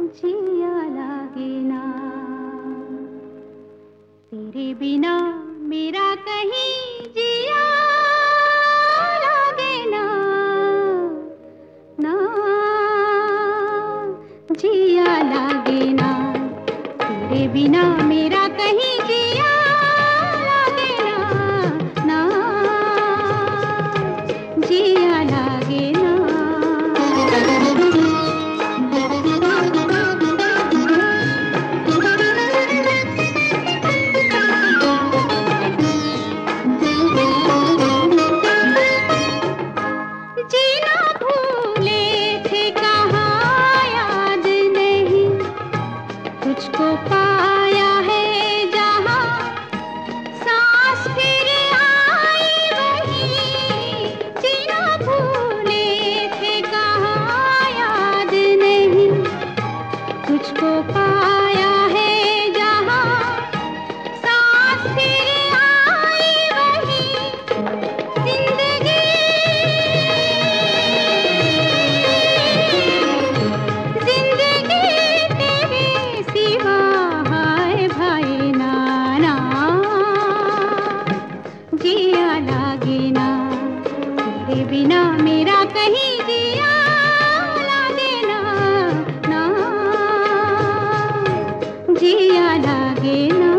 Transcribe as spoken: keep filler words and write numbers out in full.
जिया लागे ना, तेरे बिना मेरा कहीं जिया लागे ना, ना जिया लागे ना, तेरे बिना मेरा कहीं जिया लागे ना, ना जिया लागे ना। तुझको पाया है जहाँ सांस फिर आई वहीं, जीना भूले थे कहाँ याद नहीं। तुझको पाया है जहाँ सांस फिर आई वहीं, जिंदगी जिंदगी तेरे सिवा जिया लागे ना, तेरे बिना मेरा कहीं जिया लागे ना, ना जिया लागे ना।